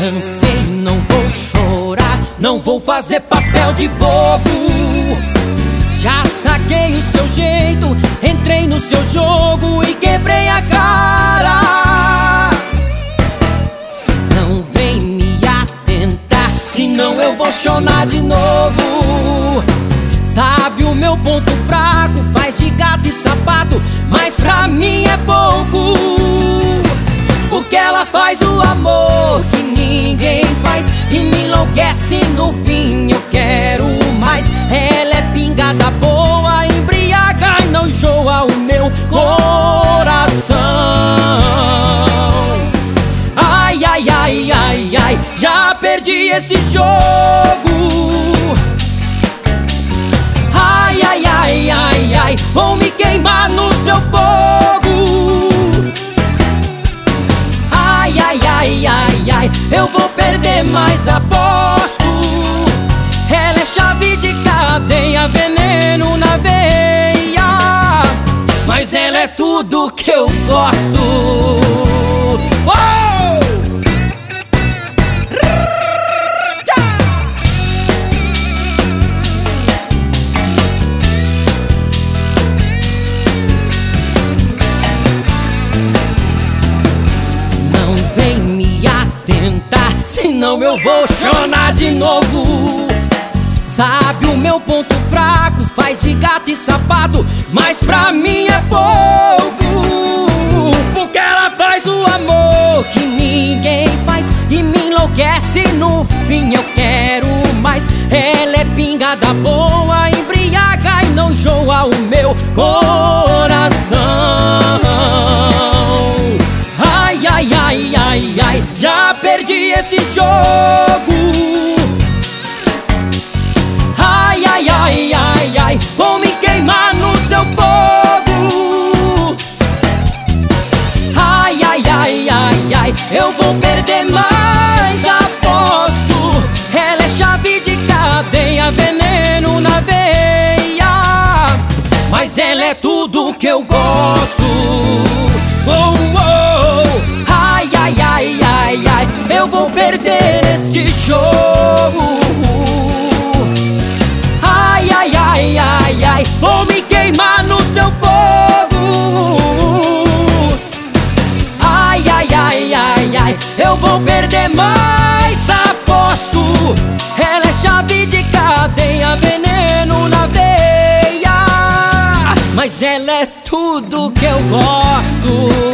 cansei, não vou chorar, não vou fazer papel de bobo. Já saquei o seu jeito, entrei no seu jogo e quebrei a cara. Não vem me atentar, senão eu vou chorar de novo. Sabe o meu ponto fraco, faz de gato e sapato, mas pra mim é pouco. Porque ela faz o amor que ninguém faz e me enlouquece no fim, eu quero mais. Ela é pingada boa, embriaga e não enjoa o meu coração. Ai, ai, ai, ai, ai, já perdi esse jogo. Ai, ai, ai, ai, ai, vou me queimar no seu fogo. Ai, ai, ai, ai, ai, eu vou perder, mas aposto. Ela é chave de cadeia, veneno na veia, mas ela é tudo que eu gosto. Oh! Senão eu vou chorar de novo. Sabe o meu ponto fraco, faz de gato e sapato, mas pra mim é pouco. Porque ela faz o amor que ninguém faz e me enlouquece no fim, eu quero mais. Ela é pingada boa, embriaga e não enjoa o meu coração. Ai, ai, ai, ai, ai, já perdi esse jogo. Ai, ai, ai, ai, ai, vou me queimar no seu fogo. Ai, ai, ai, ai, ai, eu vou perder, mas aposto. Ela é chave de cadeia, veneno na veia, mas ela é tudo que eu gosto. Oh, oh. Ai, ai, ai, ai, ai, eu vou perder esse jogo. Ai, ai, ai, ai, ai, vou me queimar no seu fogo. Ai, ai, ai, ai, ai, eu vou perder, mas aposto. Ela é chave de cadeia, veneno na veia, mas ela é tudo que eu gosto.